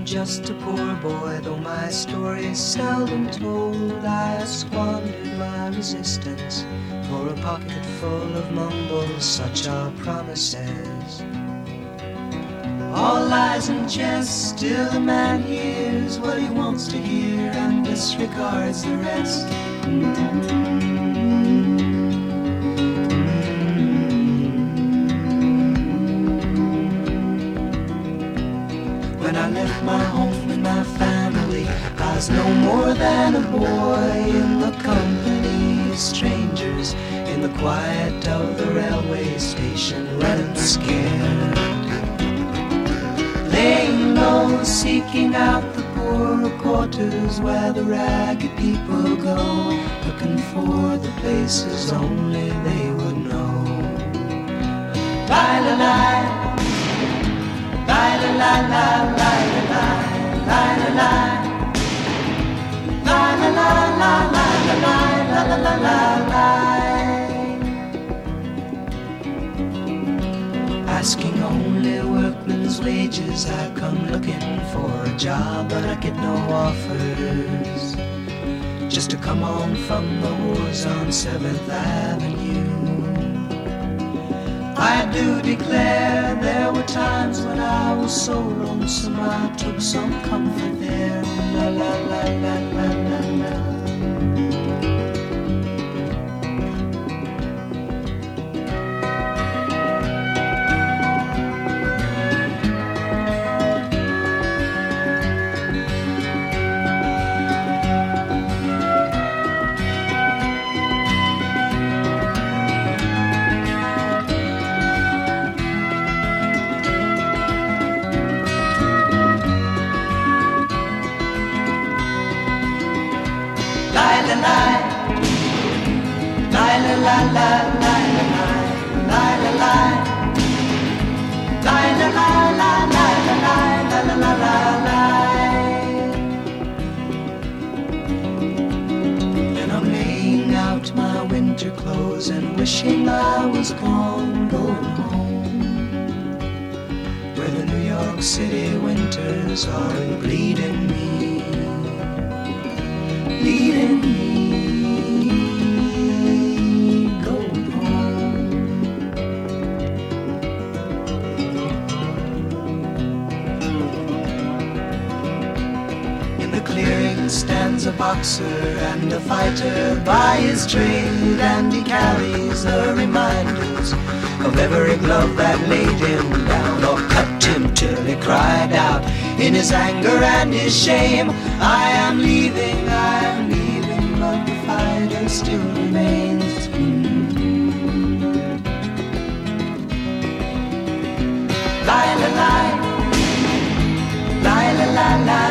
just a poor boy, though my story is seldom told. I squandered my resistance for a pocket full of mumbles, such are promises. All lies and jest, still a man hears what he wants to hear and disregards the rest. When I left my home and my family, I was no more than a boy in the company of strangers, in the quiet of the railway station, running scared, laying low, seeking out the poorer quarters where the ragged people go, looking for the places only they would know. Lie, lie, lie. Lie, lie, lie, lie, lie, lie, lie, lie. Lie, lie, lie, lie, lie, lie, lie, lie, lie. Asking only workmen's wages, I come looking for a job, but I get no offers. Just to come on from the whores on 7th Avenue. I do declare there were times when I was so lonesome I took some comfort there. La la la la la la la. And I'm laying out my winter clothes and wishing I was gone, going home, where the New York City winters are bleeding me, bleeding me. Stands a boxer and a fighter by his trade, and he carries the reminders of every glove that laid him down or cut him till he cried out in his anger and his shame, I am leaving, but the fighter still remains. Lie, lie, lie, lie, lie, lie, lie.